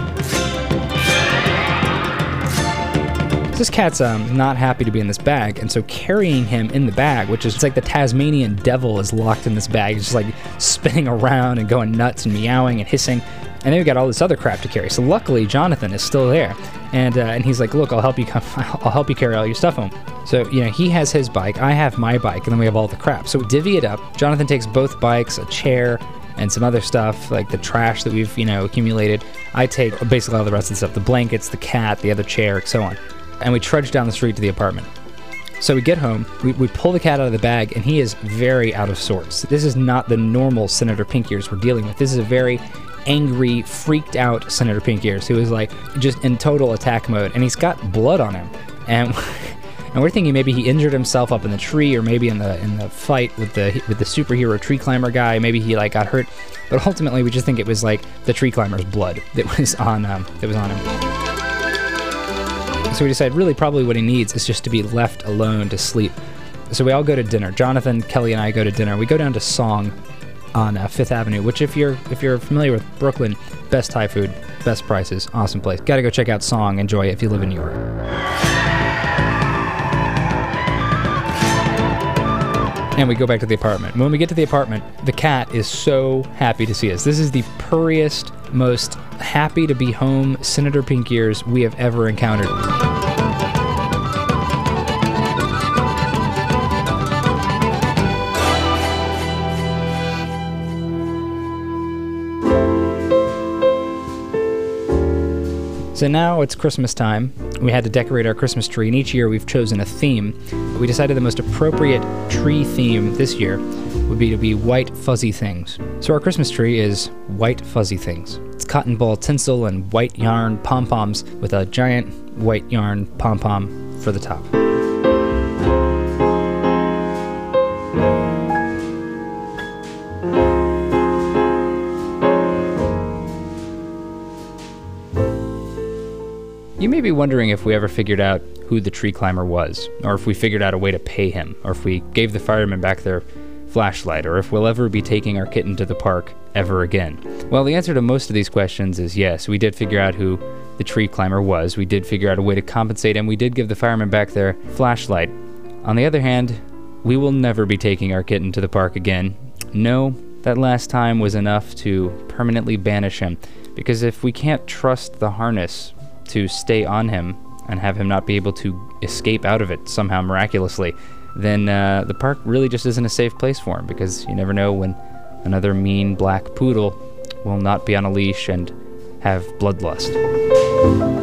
This cat's um, not happy to be in this bag, and so carrying him in the bag, which is it's like the Tasmanian devil is locked in this bag, it's just like spinning around and going nuts and meowing and hissing, and then we got all this other crap to carry. So luckily Jonathan is still there, and uh, and he's like, look, I'll help you come, I'll help you carry all your stuff home. So you know, he has his bike, I have my bike, and then we have all the crap. So we divvy it up. Jonathan takes both bikes, a chair, and some other stuff like the trash that we've you know accumulated. I take basically all the rest of the stuff, the blankets, the cat, the other chair, and so on. And we trudge down the street to the apartment. So we get home, we, we pull the cat out of the bag, and he is very out of sorts. This is not the normal Senator Pink Ears we're dealing with. This is a very angry, freaked out Senator Pink Ears who is like just in total attack mode, and he's got blood on him. And and we're thinking maybe he injured himself up in the tree, or maybe in the in the fight with the with the superhero tree climber guy. Maybe he like got hurt, but ultimately we just think it was like the tree climber's blood that was on um, that was on him. So we decide really probably what he needs is just to be left alone to sleep. So we all go to dinner. Jonathan, Kelly, and I go to dinner. We go down to Song on uh, Fifth Avenue, which if you're if you're familiar with Brooklyn, best Thai food, best prices, awesome place. Gotta go check out Song. Enjoy it if you live in New York. And we go back to the apartment. When we get to the apartment, the cat is so happy to see us. This is the purriest, most happy to be home Senator Pink Ears we have ever encountered. So now it's Christmas time. We had to decorate our Christmas tree, and each year we've chosen a theme. We decided the most appropriate tree theme this year would be to be white fuzzy things. So our Christmas tree is white fuzzy things. It's cotton ball tinsel and white yarn pom-poms with a giant white yarn pom-pom for the top. You may be wondering if we ever figured out who the tree climber was, or if we figured out a way to pay him, or if we gave the firemen back their flashlight, or if we'll ever be taking our kitten to the park ever again. Well, the answer to most of these questions is yes, we did figure out who the tree climber was, we did figure out a way to compensate him, we did give the firemen back their flashlight. On the other hand, we will never be taking our kitten to the park again. No, that last time was enough to permanently banish him, because if we can't trust the harness to stay on him and have him not be able to escape out of it somehow miraculously, then uh, the park really just isn't a safe place for him, because you never know when another mean black poodle will not be on a leash and have bloodlust.